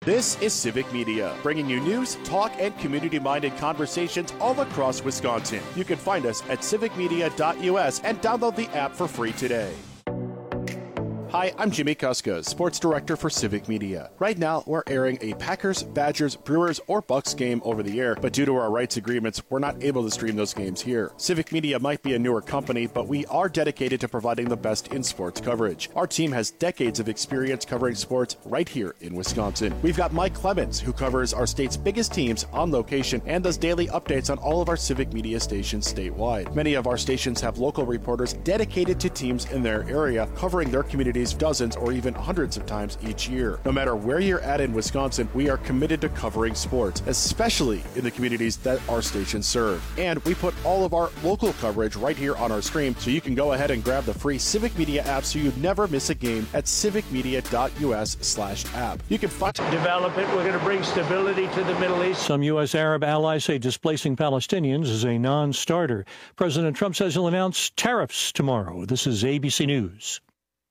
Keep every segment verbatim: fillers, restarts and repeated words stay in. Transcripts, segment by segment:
This is Civic Media, bringing you news, talk, and community-minded conversations all across Wisconsin. You can find us at civic media dot U S and download the app for free today. Hi, I'm Jimmy Kuska, Sports Director for Civic Media. Right now, we're airing a Packers, Badgers, Brewers, or Bucks game over the air, but due to our rights agreements, we're not able to stream those games here. Civic Media might be a newer company, but we are dedicated to providing the best in sports coverage. Our team has decades of experience covering sports right here in Wisconsin. We've got Mike Clemens, who covers our state's biggest teams on location and does daily updates on all of our Civic Media stations statewide. Many of our stations have local reporters dedicated to teams in their area, covering their communities dozens or even hundreds of times each year. No matter where you're at in Wisconsin, we are committed to covering sports, especially in the communities that our stations serve. And we put all of our local coverage right here on our stream, so you can go ahead and grab the free Civic Media app so you never miss a game at civic media dot U S slash app. You can find develop it. We're going to bring stability to the Middle East. Some U S Arab allies say displacing Palestinians is a non-starter. President Trump says he'll announce tariffs tomorrow. This is A B C News.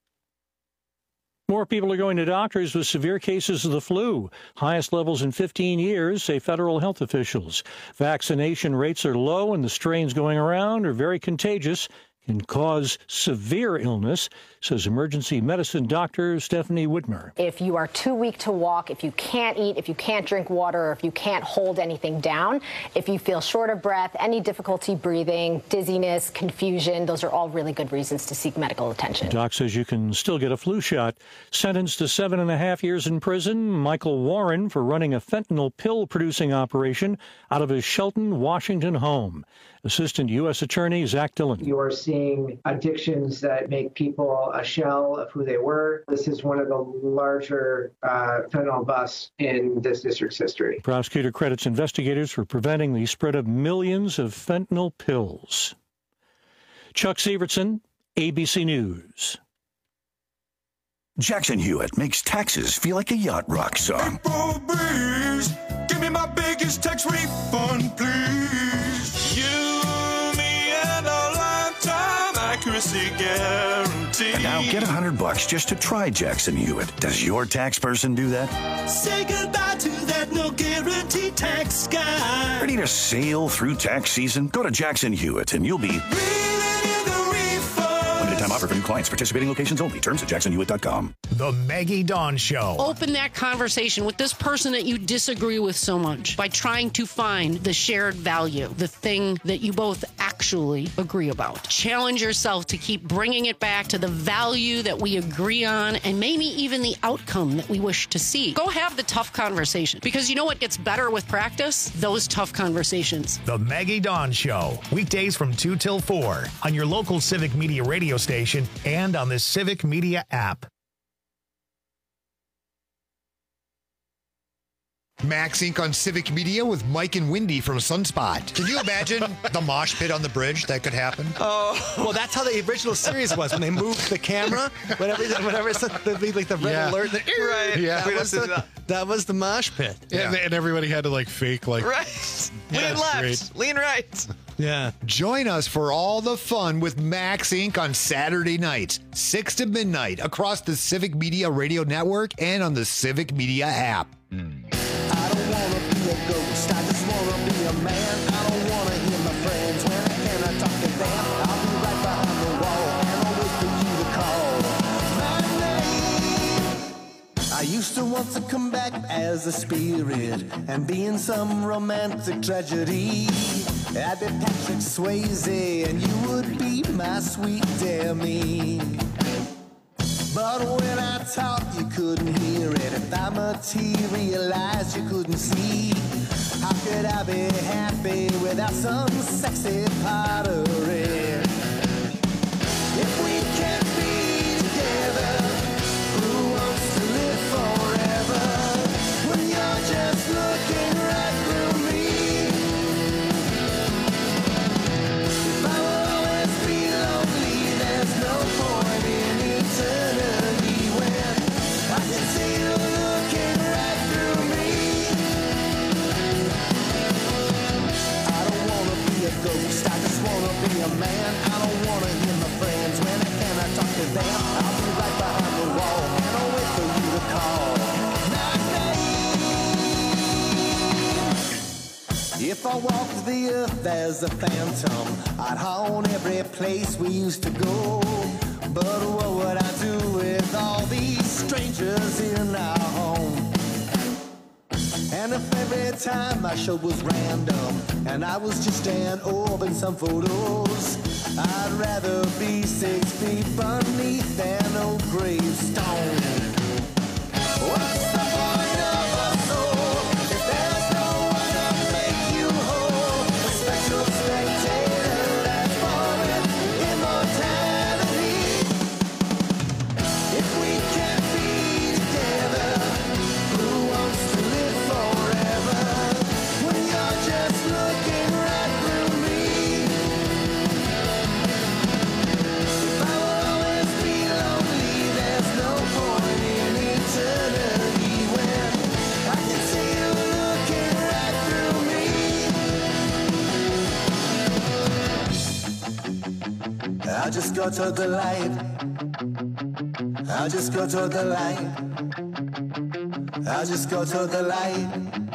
More people are going to doctors with severe cases of the flu. Highest levels in fifteen years, say federal health officials. Vaccination rates are low, and the strains going around are very contagious, can cause severe illness, says emergency medicine doctor Stephanie Whitmer. If you are too weak to walk, if you can't eat, if you can't drink water, or if you can't hold anything down, if you feel short of breath, any difficulty breathing, dizziness, confusion, those are all really good reasons to seek medical attention. The doc says you can still get a flu shot. Sentenced to seven and a half years in prison, Michael Warren for running a fentanyl pill-producing operation out of his Shelton, Washington home. Assistant U S Attorney Zach Dillon. You are seeing addictions that make people a shell of who they were. This is one of the larger uh, fentanyl busts in this district's history. Prosecutor credits investigators for preventing the spread of millions of fentanyl pills. Chuck Sievertson, A B C News. Jackson Hewitt makes taxes feel like a yacht rock song. April breeze, give me my biggest tax refund, please. You, me, and a lifetime accuracy guarantee. And now get a hundred bucks just to try Jackson Hewitt. Does your tax person do that? Say goodbye to that no guarantee tax guy. Ready to sail through tax season? Go to Jackson Hewitt and you'll be time offer for new clients. Participating locations only. Terms at jackson hewitt dot com. The Maggie Dawn Show. Open that conversation with this person that you disagree with so much by trying to find the shared value, the thing that you both actually agree about. Challenge yourself to keep bringing it back to the value that we agree on and maybe even the outcome that we wish to see. Go have the tough conversation, because you know what gets better with practice? Those tough conversations. The Maggie Dawn Show. Weekdays from two till four on your local Civic Media radio station and on the Civic Media app. Max Incorporated on Civic Media with Mike and Wendy from Sunspot. Can you imagine the mosh pit on the bridge that could happen? Oh, well, that's how the original series was, when they moved the camera, whenever, whenever it's the, like the red yeah. alert. The, right. Yeah. That was the, that was the mosh pit. Yeah. And, and everybody had to like fake like. Right. Yeah, lean left. Great. Lean right. Yeah. Join us for all the fun with Max Incorporated on Saturday nights, six to midnight, across the Civic Media Radio Network and on the Civic Media app. Mm. I don't want to be a ghost, I just want to be a man. I don't want to hear my friends when I cannot talk to them. I'll be right behind the wall and I'll wait for you to call my name. I used to want to come back as a spirit and be in some romantic tragedy. I'd be Patrick Swayze and you would be my sweet Demi. But when I talked, you couldn't hear it. If I materialized, you couldn't see. How could I be happy without some sexy pottery? If we can't be together, who wants to live forever? When you're just looking right through me. If I will always be lonely, there's no point in eternity when I can see you looking right through me. I don't wanna be a ghost, I just wanna be a man. If I walked the earth as a phantom, I'd haunt every place we used to go. But what would I do with all these strangers in our home? And if every time I showed was random and I was just an orb in some photos, I'd rather be six feet beneath than old gravestone. What's the point of a soul if there's no one to make you whole? A spectral spectator that's born immortality. If we can't be together, who wants to live forever when you're just looking right through me? If I will always be lonely, there's no point in eternity when I can see you looking right through me. I'll just go to the light. I'll just go to the light. I'll just go to the light.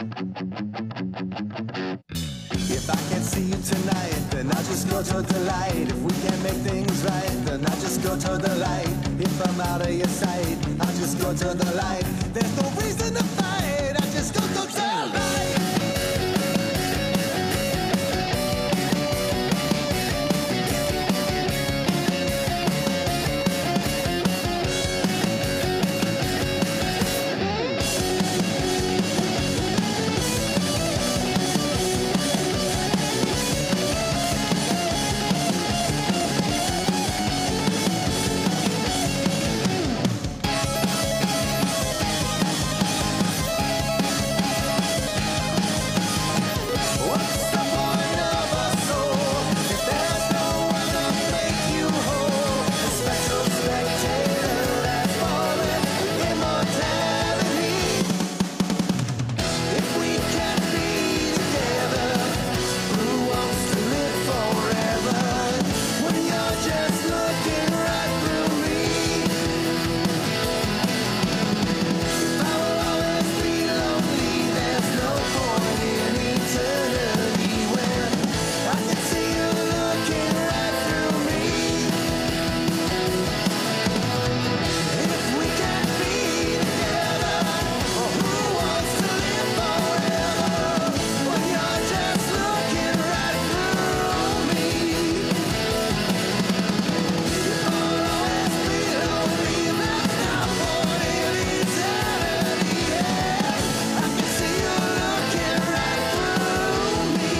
If I can't see you tonight, then I'll just go to the light. If we can't make things right, then I'll just go to the light. If I'm out of your sight, I'll just go to the light. There's no reason to fight. I'll just go to the light. What's the point of a soul if there's no one to make you whole? A spectral spectator that's fallen immortality. If we can't be together, who wants to live forever when you're just looking right through me? If I will always be lonely, there's no point in eternity when I can see you looking right through me. If we can't be together, who wants to live forever when you're just looking right through me? If I'll always be lonely, there's no point in eternity. Yeah, I can see you looking right through me.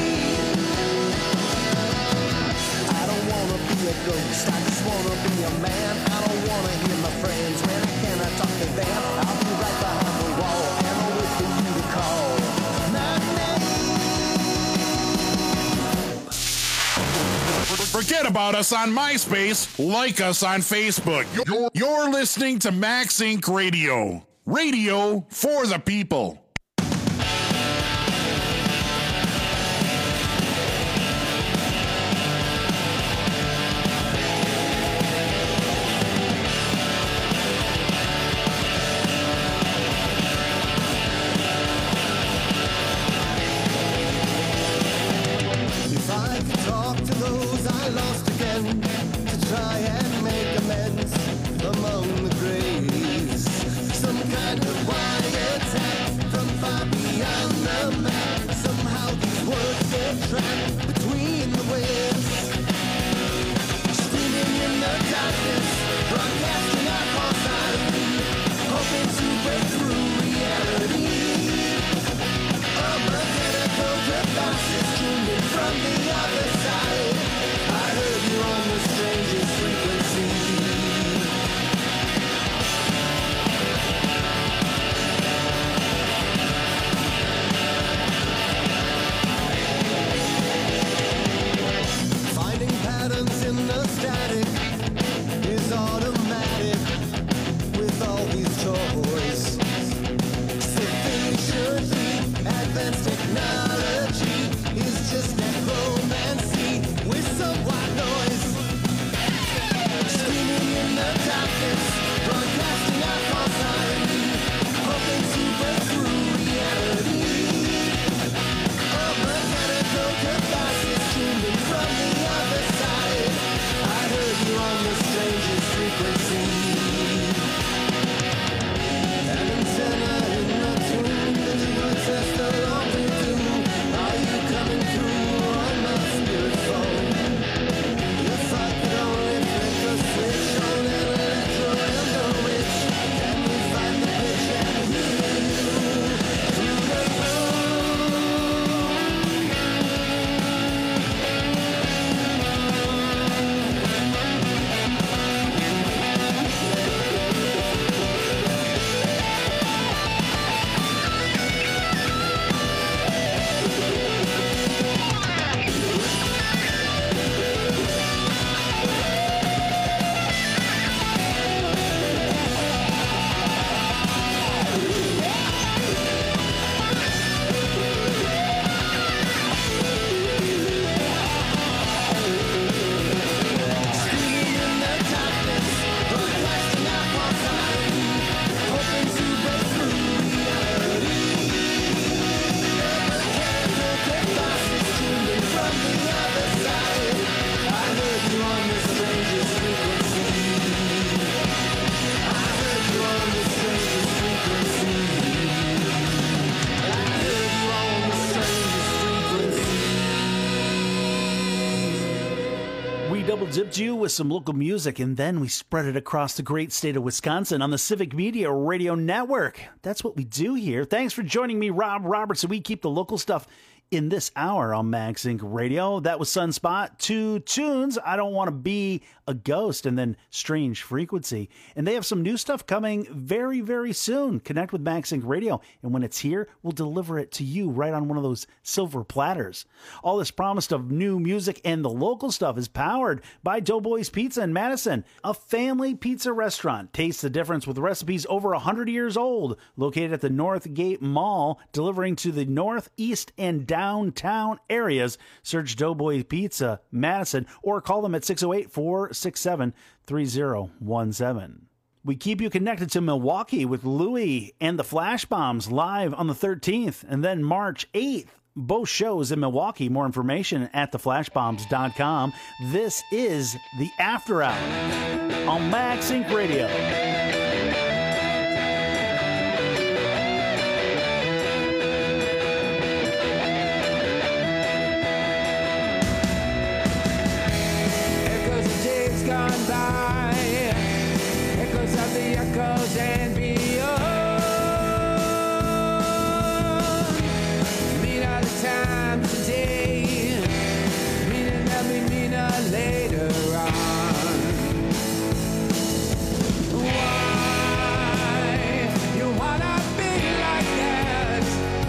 I don't wanna be a ghost, I just wanna be a man. I don't wanna hear my friends, man, I cannot talk to them. I'll be right behind the wall, and I'll wait for you to call my name. Forget about us on MySpace. Like us on Facebook. You're, you're listening to Max Incorporated. Radio. Radio for the people. If I could talk to those I lost again, to try and make amends among the graves, some kind of wiretap double dipped you with some local music, and then we spread it across the great state of Wisconsin on the Civic Media Radio Network. That's what we do here. Thanks for joining me, Rob Robertson. We keep the local stuff in this hour on MaxInc Radio. That was Sunspot, Two Tunes, I Don't Want to Be a Ghost, and then Strange Frequency. And they have some new stuff coming very, very soon. Connect with MaxInc Radio, and when it's here, we'll deliver it to you right on one of those silver platters. All this promise of new music and the local stuff is powered by Doughboys Pizza in Madison, a family pizza restaurant. Taste the difference with recipes over one hundred years old, located at the Northgate Mall, delivering to the northeast and downtown areas. Search Doughboy Pizza Madison or call them at six oh eight, four six seven, three oh one seven. We keep you connected to Milwaukee with Louie and the Flash Bombs live on the thirteenth and then March eighth. Both shows in Milwaukee. More information at the flash bombs dot com. This is the After Hour on MaxInc Radio. Gone by, echoes of the echoes and beyond. Mean all the time today, meaning that we mean a later on. Why you wanna be like that?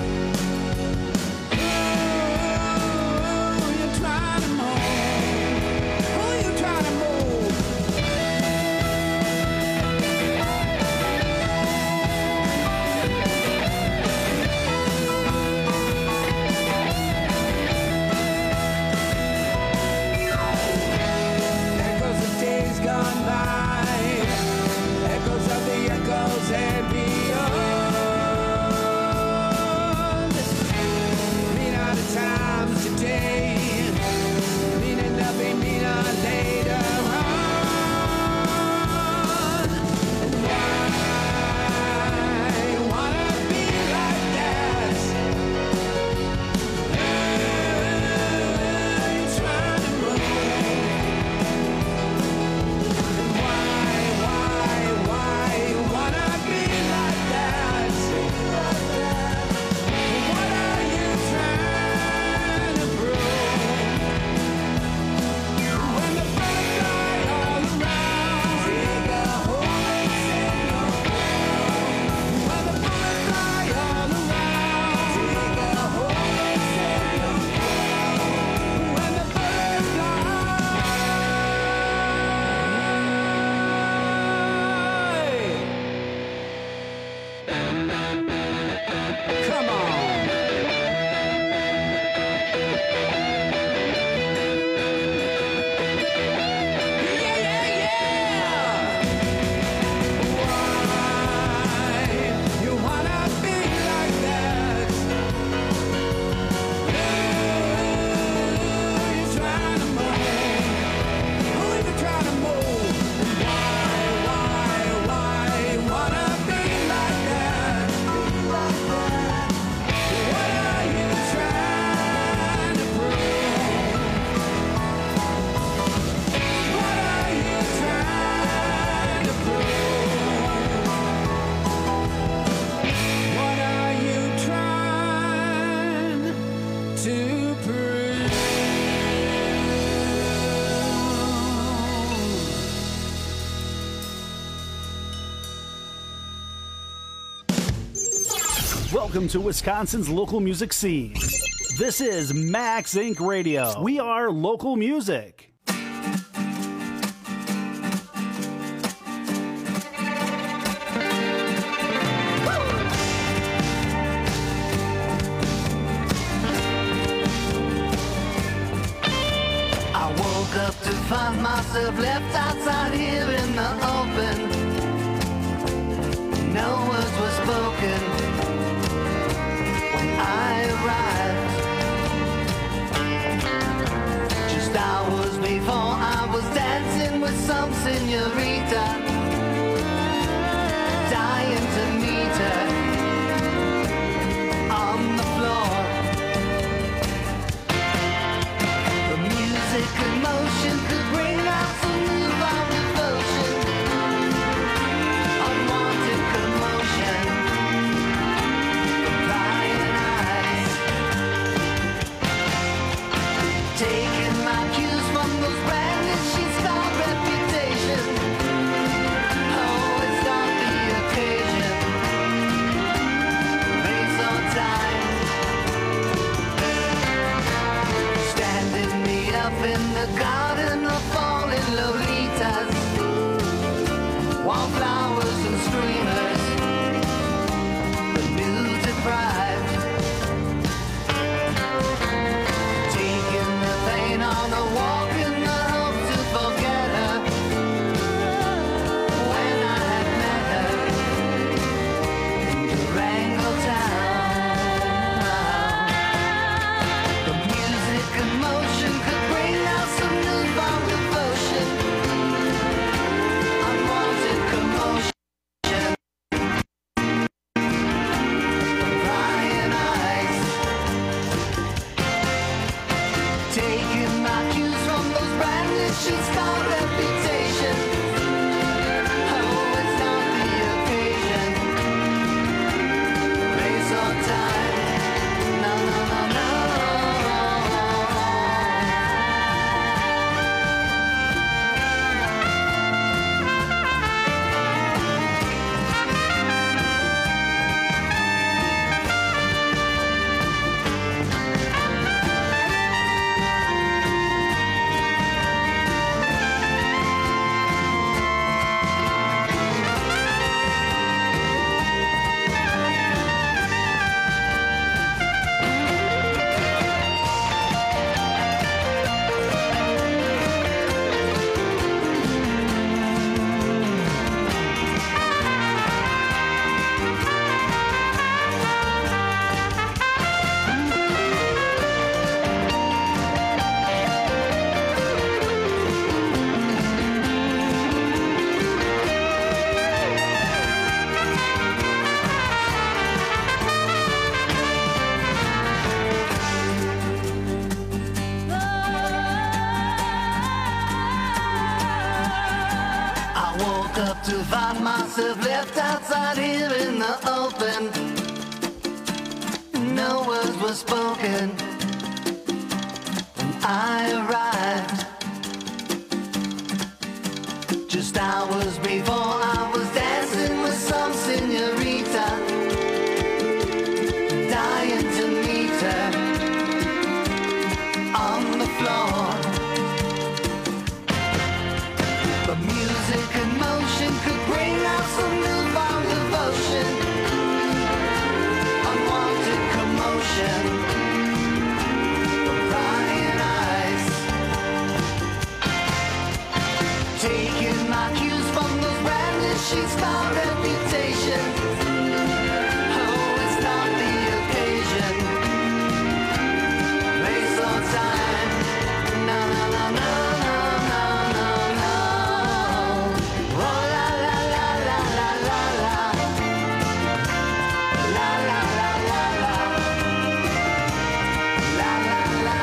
Ooh, you're trying to move. Who you trying to move? Gone by, echoes of the echoes and beyond. Mean all the times today, meaning nothing, mean all later on. And why you wanna be like that? You're trying to move. Welcome to Wisconsin's local music scene. This is MaxInc Radio. We are local music. I woke up to find myself left outside here in the open. No words were spoken when I arrived. Just hours before I was dancing with some señorita, dying to meet her on the floor. The music and motion could bring in the garden of falling Lolitas, wallflowers and streamers, the new deprived, taking the pain on the walk in the hope to forget her. When I had met her in Durango town, the music and motion could bring out some newfound devotion, unwanted commotion. Crying eyes, taking my cues from those branded sheets called reputation. Oh, it's not the occasion, place or time. No, no, no, no. I woke up to find myself left outside here in the open. No words were spoken when I arrived. Just hours before I was dancing with some señorita, dying to meet her on the floor. But music and motion could bring out some newfound devotion, unwanted commotion, crying eyes, taking my cues from those branded sheets called reputation. Oh, it's not the occasion, place or time. No, no, no, no, no, no, no, no. Oh, la, la, la, la, la, la, la. La, la, la, la, la. La, la, la.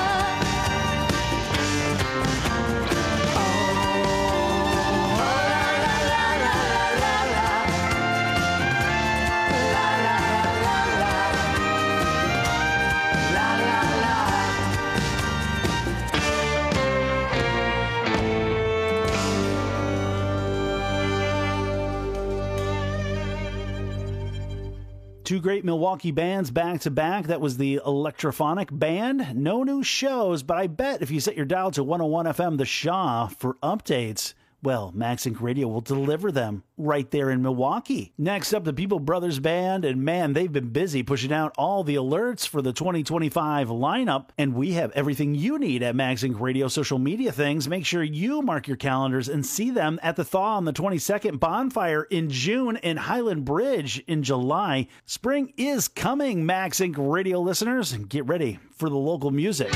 Oh, la, la, la, la, la, la. La, la, la, la, la. La, la, la. Two great Milwaukee bands back to back. That was the Electrophonic Band. No new shows, but I bet if you set your dial to one oh one F M The Shaw for updates, well, MaxInc Radio will deliver them right there in Milwaukee. Next up, the People Brothers Band, and man, they've been busy pushing out all the alerts for the twenty twenty-five lineup, and we have everything you need at MaxInc Radio social media things. Make sure you mark your calendars and see them at the Thaw on the twenty-second, Bonfire in June, and Highland Bridge in July. Spring is coming, MaxInc Radio listeners, and get ready for the local music.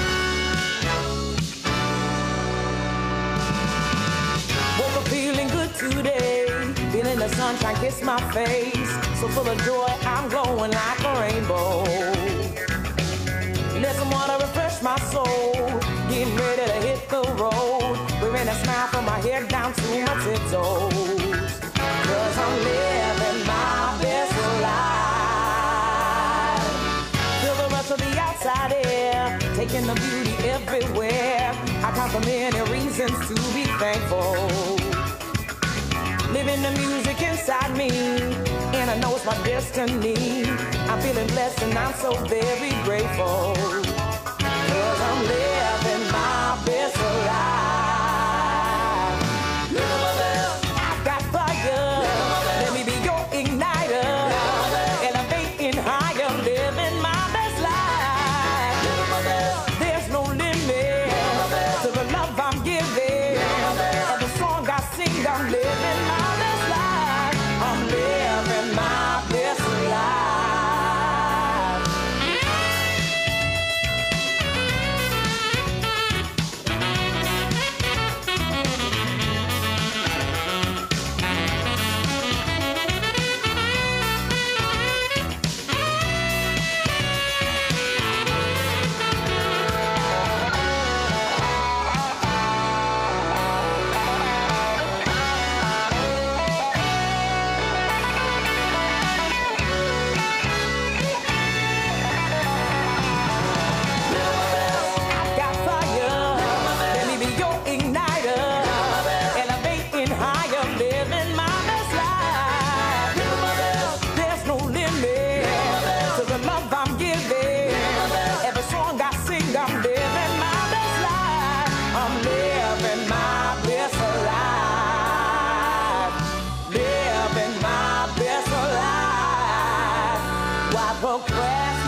Feeling good today, feeling the sunshine kiss my face. So full of joy, I'm glowing like a rainbow. Let some water refresh my soul, getting ready to hit the road. Wearing a smile from my head down to my tiptoes. Cause I'm living my best life. Feel the rush of the outside air, taking the beauty everywhere. I count the many reasons to be thankful. Living the music inside me, and I know it's my destiny. I'm feeling blessed and I'm so very grateful. Cause I'm living my best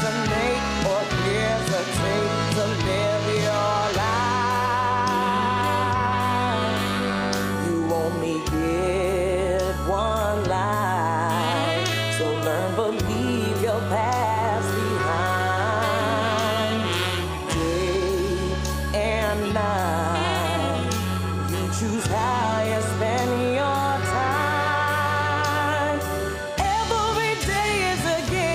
procrastinate or hesitate to live your life. You only get one life, so learn to leave your past behind. Day and night, you choose how you spend your time. Every day is a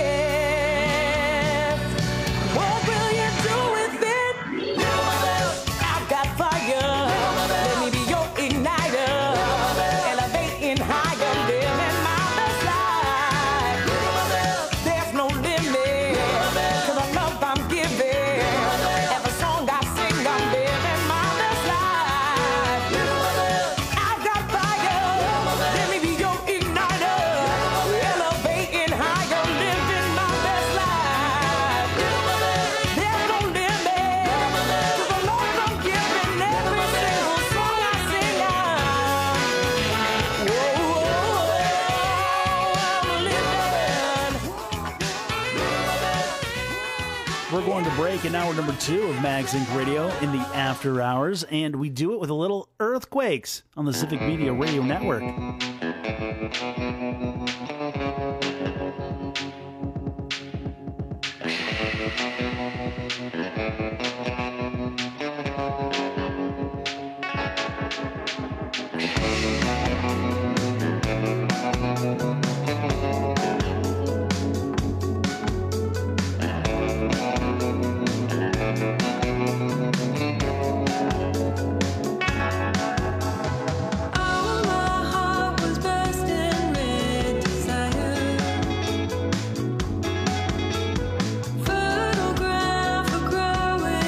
gift. What will you do with it? I've got fire. Let me be your igniter. Elevating higher, living my best life. There's no limit to the love I'm giving. Every song I sing, I'm living my best life. I've got fire. Let me be your igniter. Elevating higher, living my best life. There's no limit to the love I'm giving. Every single song I sing, I'm We're going to break in hour number two of Mags Incorporated. Radio in the after hours, and we do it with a little Earthquakes on the Civic Media Radio Network. Photograph a growing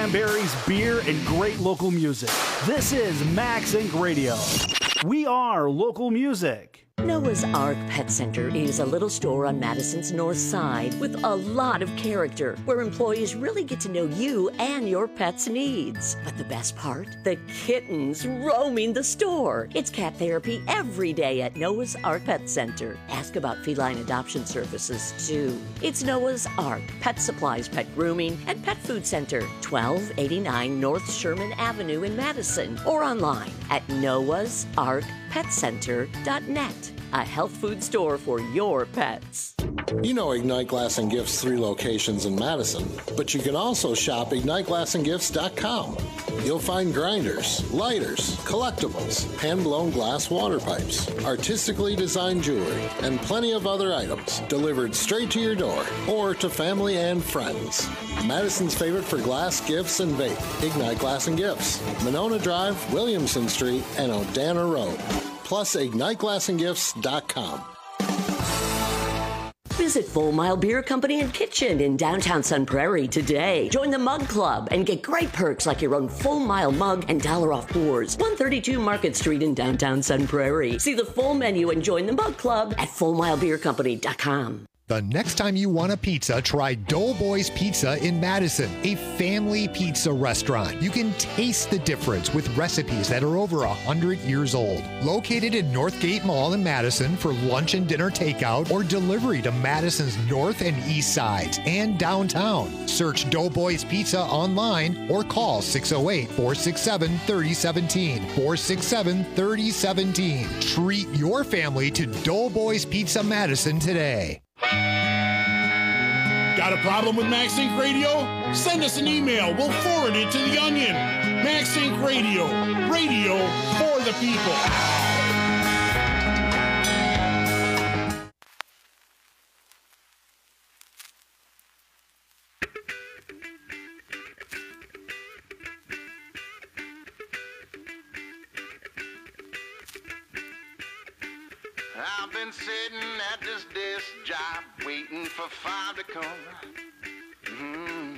cranberries, beer, and great local music. This is Max Inc Radio. We are local music. Noah's Ark Pet Center is a little store on Madison's north side with a lot of character, where employees really get to know you and your pet's needs. But the best part? The kittens roaming the store. It's cat therapy every day at Noah's Ark Pet Center. Ask about feline adoption services, too. It's Noah's Ark Pet Supplies, Pet Grooming, and Pet Food Center, twelve eighty-nine North Sherman Avenue in Madison, or online at noahs ark pet center dot net. A health food store for your pets. You know Ignite Glass and Gifts' three locations in Madison, but you can also shop ignite glass and gifts dot com. You'll find grinders, lighters, collectibles, hand-blown glass water pipes, artistically designed jewelry, and plenty of other items delivered straight to your door or to family and friends. Madison's favorite for glass, gifts, and vape, Ignite Glass and Gifts, Monona Drive, Williamson Street, and Odana Road. Plus ignite glass and gifts dot com. Visit Full Mile Beer Company and Kitchen in downtown Sun Prairie today. Join the Mug Club and get great perks like your own Full Mile mug and dollar off pours. one thirty-two Market Street in downtown Sun Prairie. See the full menu and join the Mug Club at full mile beer company dot com. The next time you want a pizza, try Doughboys Pizza in Madison, a family pizza restaurant. You can taste the difference with recipes that are over one hundred years old. Located in Northgate Mall in Madison for lunch and dinner takeout or delivery to Madison's north and east sides and downtown. Search Doughboys Pizza online or call six oh eight, four six seven, three oh one seven, four six seven, three oh one seven. Treat your family to Doughboys Pizza Madison today. Got a problem with Max Inc Radio? Send us an email. We'll forward it to the Onion. Max Inc Radio. Radio for the people. I've been sitting at this desk job waiting for five to come. Mm-hmm.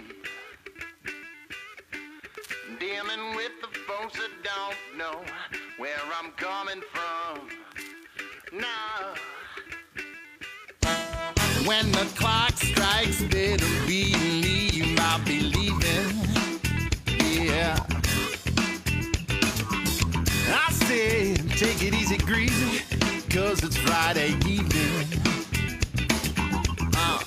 Dealing with the folks that don't know where I'm coming from. Nah. When the clock strikes, better believe I'll be leaving. Yeah. I say, take it easy, greasy. Cause it's Friday evening. Uh.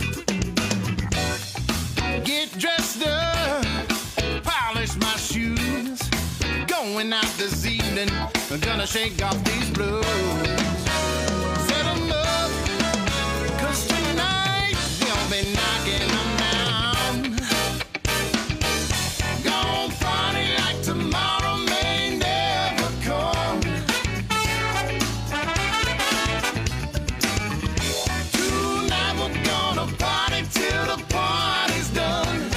Get dressed up, polish my shoes. Going out this evening, I'm gonna shake off these blues. Set 'em up, cause tonight we'll be knocking them down. Gonna party like tomorrow may never come. Till the party's done.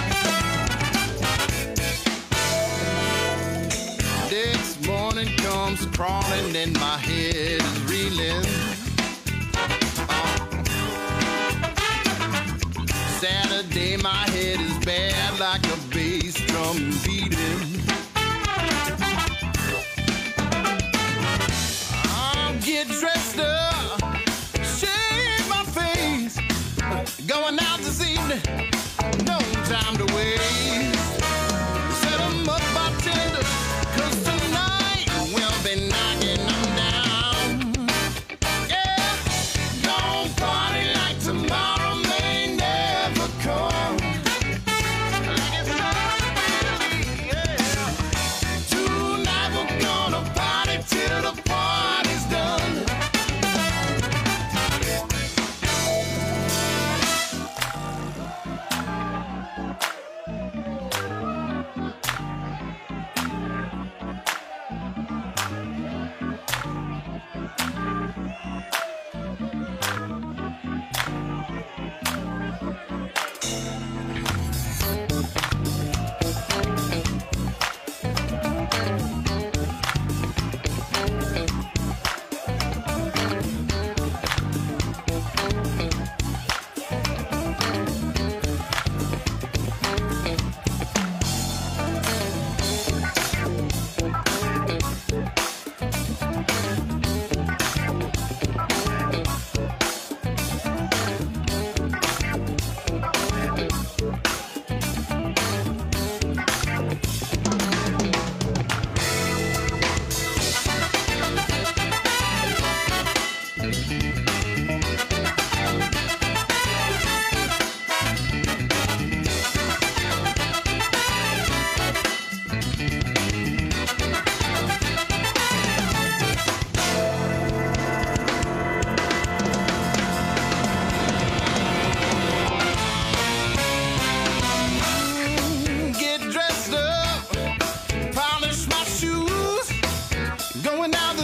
Next morning comes crawling and my head is reeling. Oh. Saturday my head is bad like a bass drum beating. I'll get dressed up, shave my face. Going out this evening, no time to waste. Set 'em up, bartender, cause tonight we'll be knocking them down. Yeah, don't party like tomorrow may never come. Like it's not, yeah. Tonight we're gonna party till the party's done.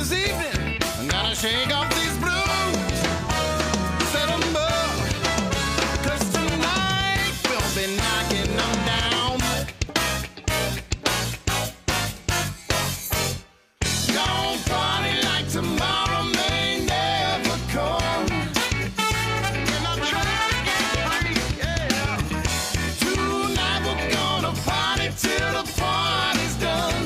this evening. I'm gonna shake off these blues, set 'em up, 'cause tonight we'll be knocking them down. Don't party like tomorrow may never come. We're not trying to get free, yeah. Tonight we're gonna party till the party's done.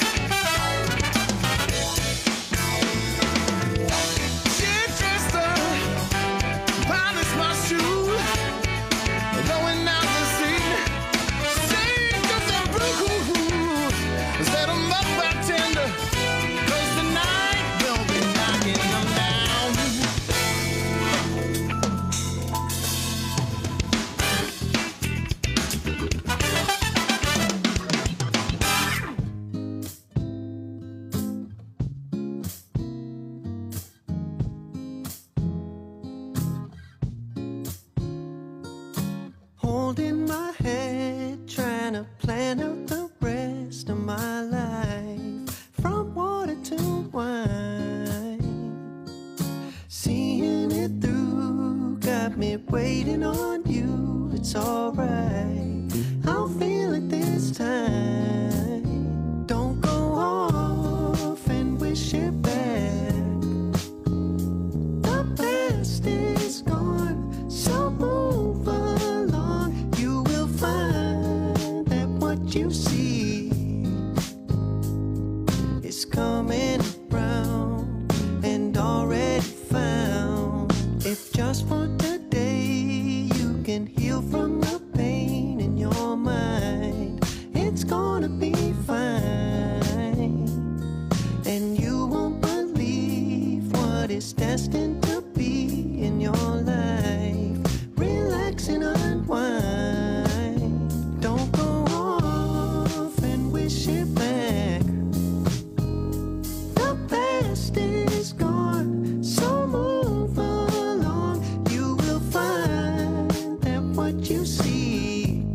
Get dressed up, polish my shoes, going out this evening. Sing us some blues, set 'em up bartender, 'cause tonight we'll be knocking them down. Holding my head, trying to plan out the rest of my life. From water to wine, seeing it through got me waiting on you. It's alright, I'll feel it this time. Don't go off and wish it back. The past is gone, so move along. You will find that what you see is coming around and already found. If just for today you can heal from the pain in your mind, it's gonna be fine. And you won't believe what is destined to be in your life. Relax and unwind. Don't go off and wish it back. The past is gone, so move along. You will find that what you see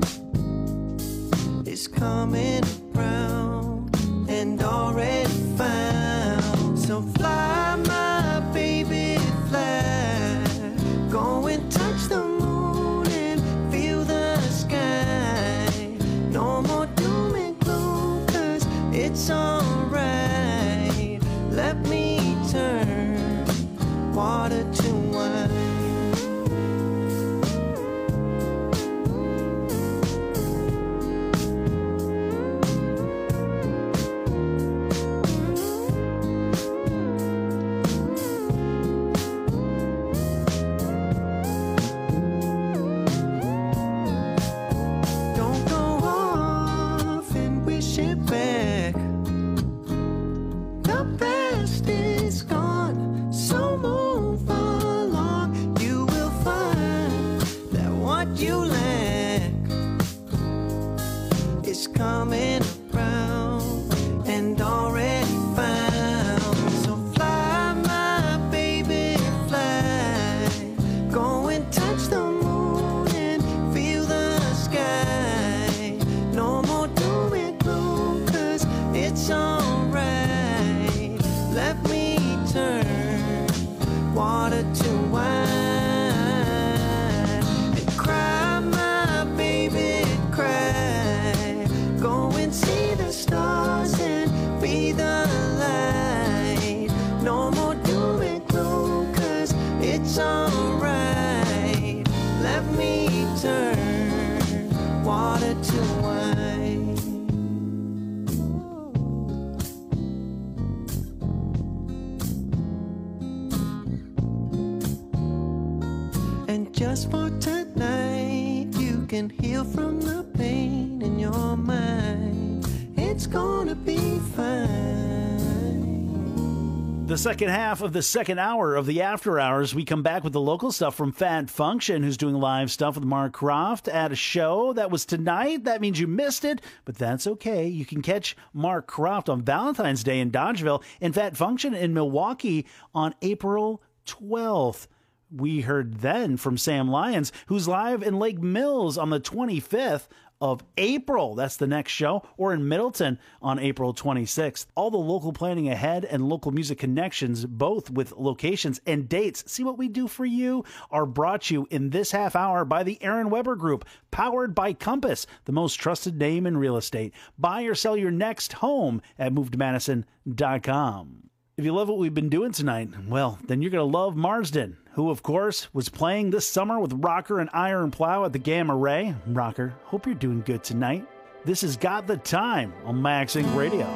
is coming around and already found. So fly, my baby, fly. Go and touch the moon and feel the sky. No more doom and gloom, 'cause it's alright. Let me turn water to wine. Don't go off and wish it back. The past is gone, so move along. You will find that what you lack is coming around and already found. So fly, my baby, fly. Go and touch the moon and feel the sky. No more doom and gloom, 'cause it's alright. Let me turn water to wine. And cry, my baby, cry. Go and see the stars and be the light. No more doom and gloom, 'cause it's alright. Let me turn water to wine. And just for tonight, you can heal from the pain in your mind. It's gonna be fine. The second half of the second hour of the After Hours, we come back with the local stuff from Fat Function, who's doing live stuff with Mark Croft at a show that was tonight. That means you missed it, but that's okay. You can catch Mark Croft on Valentine's Day in Dodgeville and Fat Function in Milwaukee on April twelfth. We heard then from Sam Lyons, who's live in Lake Mills on the twenty-fifth of April. That's the next show. Or in Middleton on April twenty-sixth. All the local planning ahead and local music connections, both with locations and dates. See what we do for you, are brought you in this half hour by the Aaron Weber Group, powered by Compass, the most trusted name in real estate. Buy or sell your next home at move to madison dot com. If you love what we've been doing tonight, well, then you're going to love Marsden, who, of course, was playing this summer with Rocker and Iron Plow at the Gamma Ray. Rocker, hope you're doing good tonight. This has Got the Time on Max Inc Radio.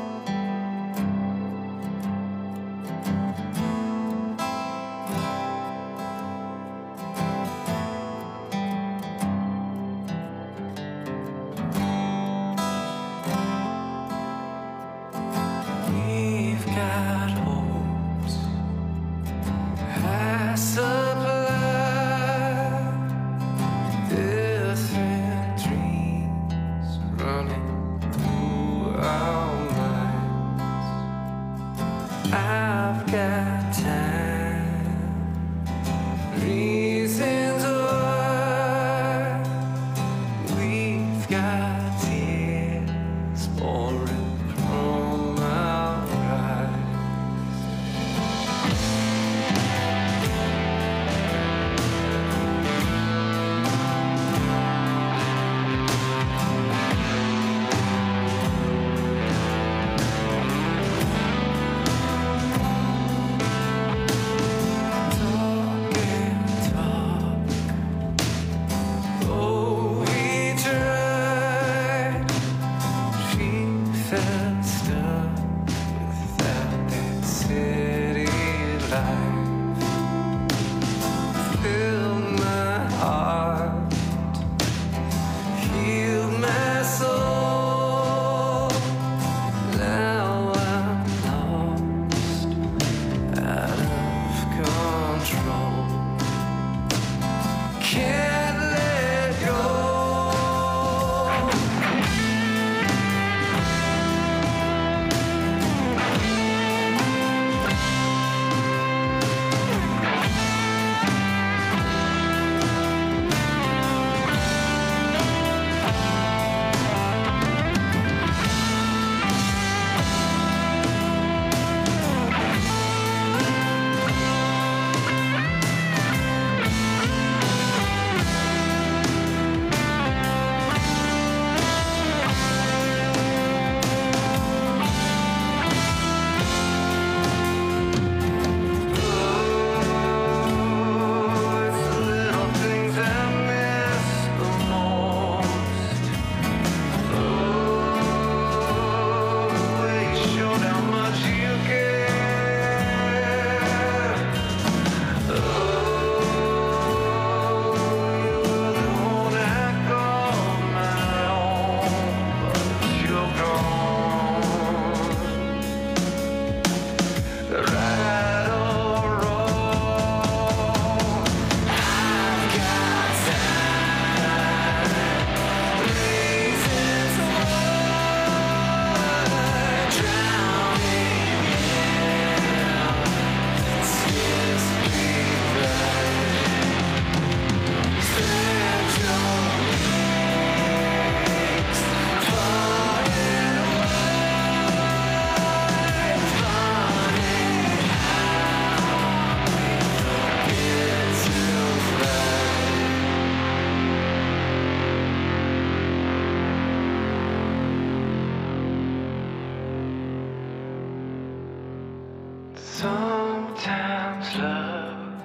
Sometimes love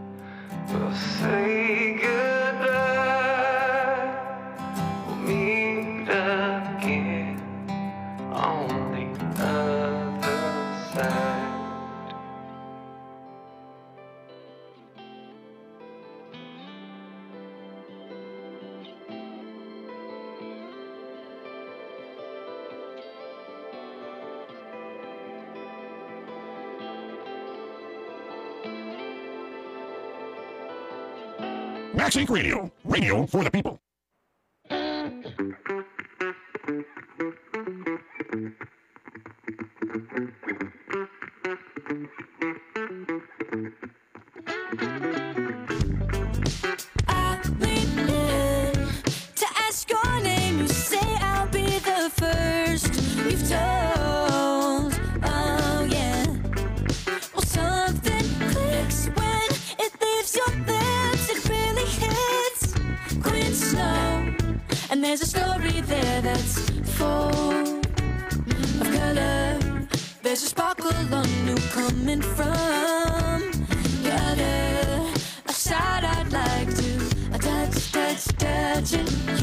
will say goodbye. We'll meet again on the other side. Max Inc Radio, radio for the people. I leaned in to ask your name.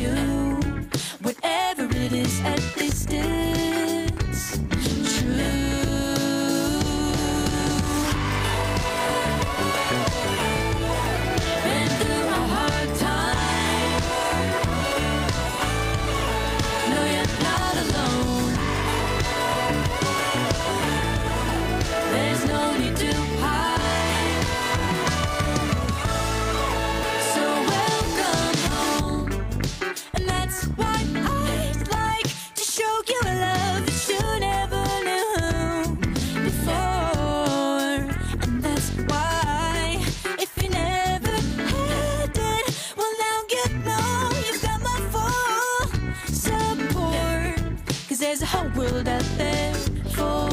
you. Whatever it is at this distance, true. Been through a hard time. No, you're not alone. There's no need to hide. So welcome home. And that's why I'd like to show you a love that you never knew before. And that's why, if you never had it, well now you know you've got my full support. Cause there's a whole world out there for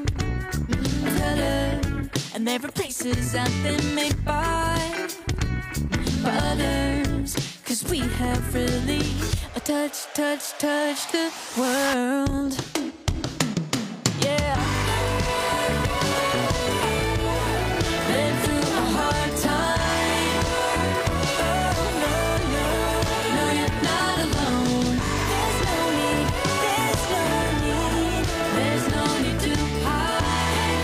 color. And there are places out there made by, by others. Cause we have really a touch, touch, touch the world. Yeah. Been through a hard time. Oh, no, no, no, you're not alone. There's no need, there's no need, there's no need to hide.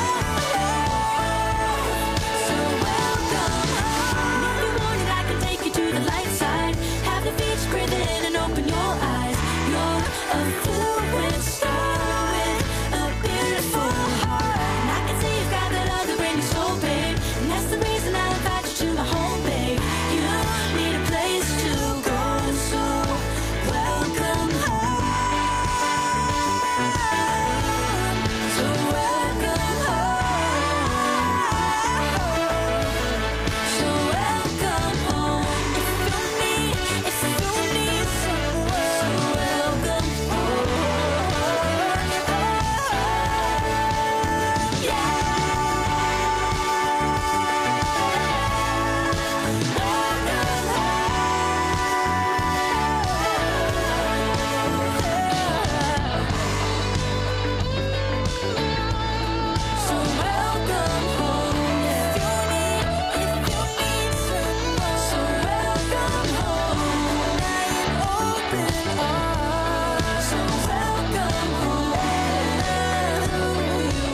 Oh, so welcome home. And if you want it, I can take you to the light side. Have the beach, breathe in and open your eyes. You're a fluid star with a beautiful heart. And I can see you've got that other in your soul, babe. And that's the reason I invite you to my home, babe. You need a place to go, so welcome home. So welcome home. So welcome home. If you need, if you need someone, so welcome home. So welcome home. If you need, if you need someone, so welcome home. Now you open arms. So welcome home. Who you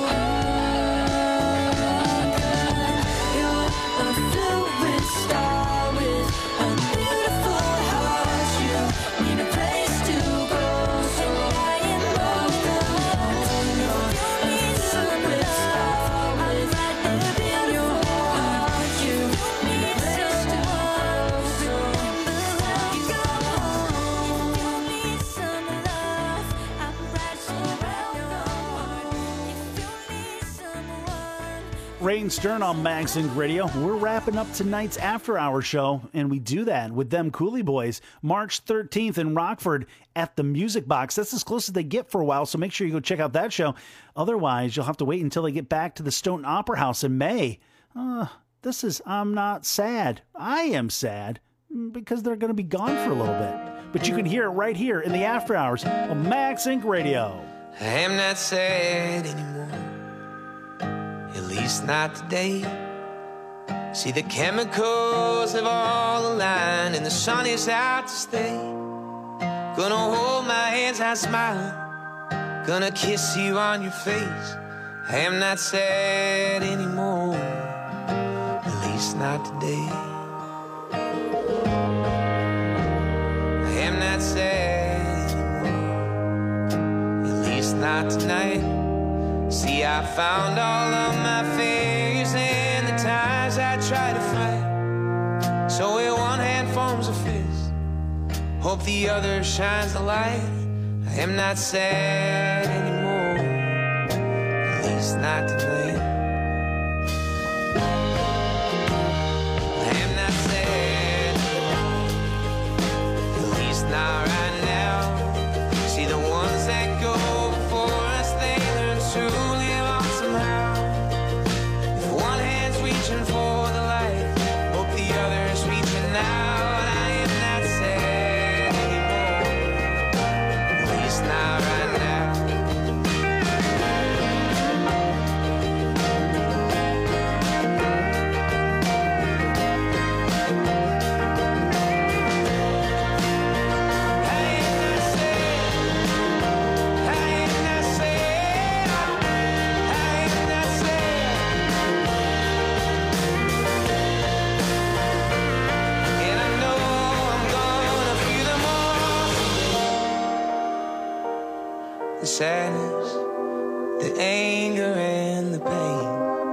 are, you're a fluid star with a beautiful heart. You need a place to go, so I am welcome home. If you need someone, I'm right there in your heart. You need a place to go, so welcome home. If you need some love, I'm right there. Rain Stern on Magsink Radio. We're wrapping up tonight's After Hour show, and we do that with them Cooley Boys, March thirteenth in Rockford at the Music Box. That's as close as they get for a while, so make sure you go check out that show. Otherwise, you'll have to wait until they get back to the Stoughton Opera House in May. Uh, this is I'm Not Sad. I am sad because they're going to be gone for a little bit. But you can hear it right here in the After Hours on Magsink Radio. I am not sad anymore, at least not today. See, the chemicals have all aligned and the sun is out to stay. Gonna hold my hands, I smile, gonna kiss you on your face. I am not sad anymore, at least not today. I am not sad anymore, at least not tonight. See, I found all of my fears and the times I tried to fight. So with one hand forms a fist, hope the other shines the light. I am not sad anymore, at least not tonight. I am not sad, at least not right now. See, the ones that go before us, they learn to live on somehow. If one hand's reaching for the light, hope the other's reaching out. I am not sad anymore, at least not right now. sadness, the anger and the pain.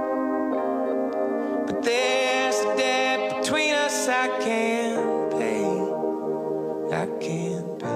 But there's a debt between us I can't pay. I can't pay.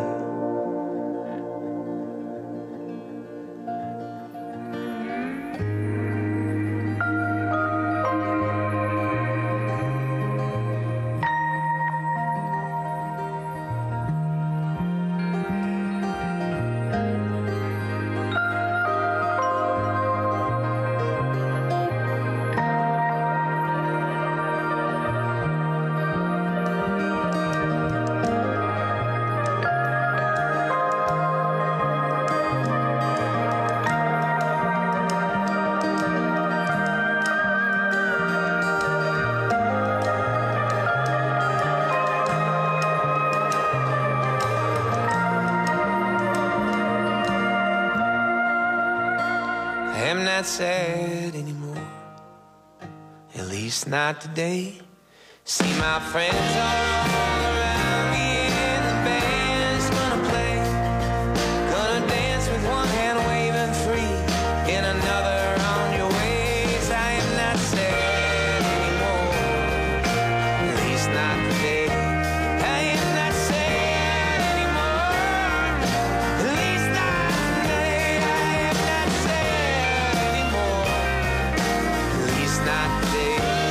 I'm not sad anymore, at least not today. See, my friends are all around me and the band's gonna play. Gonna dance with one hand waving free, in another on your ways. I am not sad anymore, at least not today. I am not sad anymore, at least not today. I am not sad anymore, at least not today.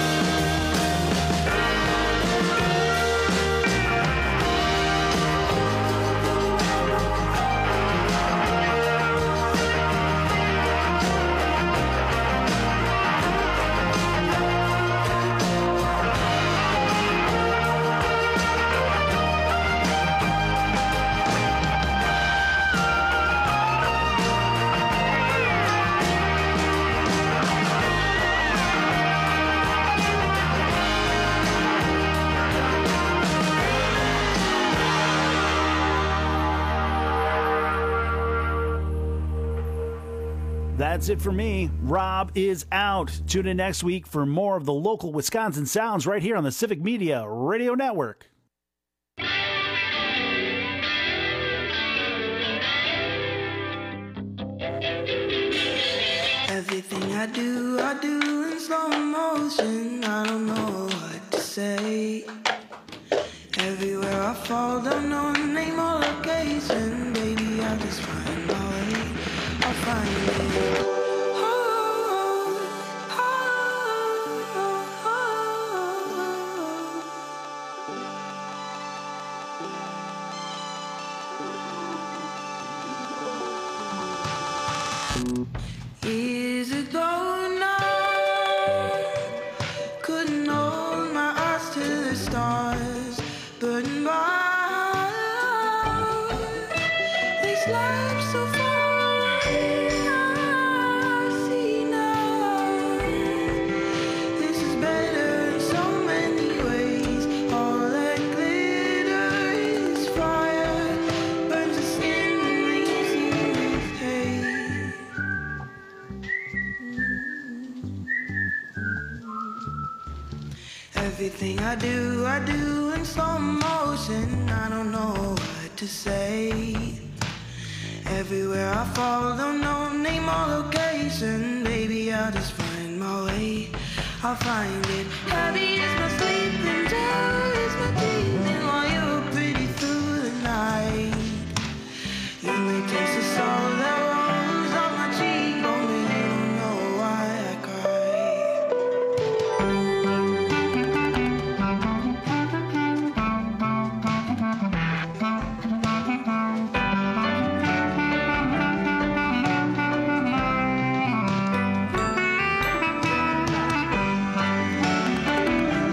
That's it for me. Rob is out. Tune in next week for more of the local Wisconsin sounds right here on the Civic Media Radio Network. Everything I do, I do in slow motion. I don't know what to say. Everywhere I fall, don't know the name or location. Baby, I just find my way. I'll find it. Years ago now, couldn't hold my eyes to the stars, burning by. They slept so far away, I see now. This is better in so many ways. All that glitter is fire, burns the skin and leaves you with hate. Everything I do, I do in slow motion. I don't know what to say. Everywhere I fall, don't know name or location. Baby, I'll just find my way. I'll find it. Heavy is my sleeping, terror is my breathing while you're pretty through the night. You may taste the salt that rolls off my cheekbone, but you don't know why I cry.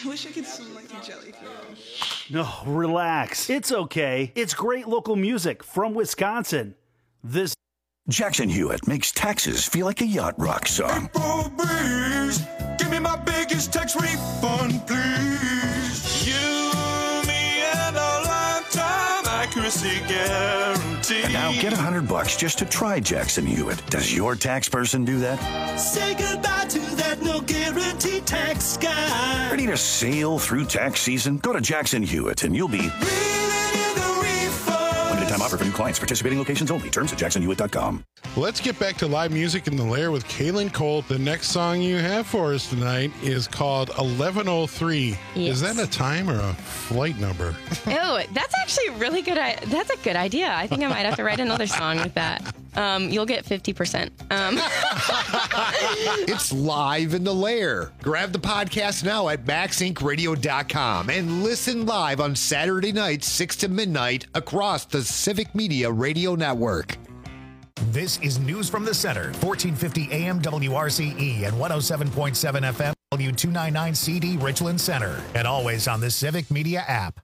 I wish I could swim like a jellyfish. No, relax. It's okay. It's great local music from Wisconsin. This Jackson Hewitt makes taxes feel like a yacht rock song. April breeze, give me my biggest tax refund, please. You, me, and a lifetime accuracy guarantee. And now get a hundred bucks just to try Jackson Hewitt. Does your tax person do that? Say goodbye to that no guarantee tax guy. Ready to sail through tax season? Go to Jackson Hewitt and you'll be... Limited time offer for new clients. Participating locations only. Terms at jackson hewitt dot com. Let's get back to live music in the Lair with Kaylin Colt. The next song you have for us tonight is called eleven oh three. Yes. Is that a time or a flight number? Oh, that's actually a really good. I- That's a good idea. I think I might have to write another song with that. Um, you'll get fifty percent. Um. It's live in the Lair. Grab the podcast now at max inc radio dot com and listen live on Saturday nights, six to midnight, across the Civic Media Radio Network. This is News from the Center, fourteen fifty A M W R C E and one oh seven point seven F M W two ninety-nine C D Richland Center, and always on the Civic Media app.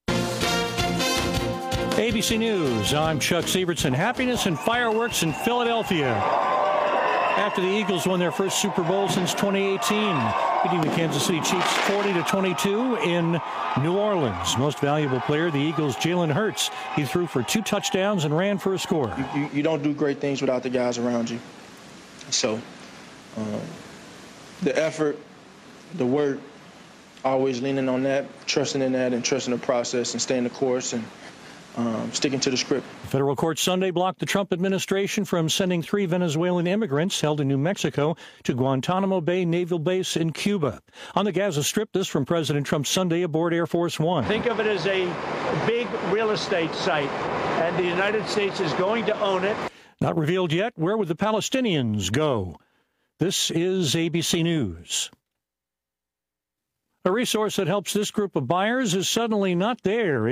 A B C News, I'm Chuck Sievertson. Happiness and fireworks in Philadelphia after the Eagles won their first Super Bowl since twenty eighteen, beating the Kansas City Chiefs forty to twenty-two in New Orleans. Most valuable player, the Eagles' Jalen Hurts. He threw for two touchdowns and ran for a score. You, you don't do great things without the guys around you. So um, the effort, the work, always leaning on that, trusting in that, and trusting the process and staying the course and Um, sticking to the script. The federal court Sunday blocked the Trump administration from sending three Venezuelan immigrants held in New Mexico to Guantanamo Bay Naval Base in Cuba. On the Gaza Strip, this from President Trump Sunday aboard Air Force One. Think of it as a big real estate site, and the United States is going to own it. Not revealed yet. Where would the Palestinians go? This is A B C News. A resource that helps this group of buyers is suddenly not there.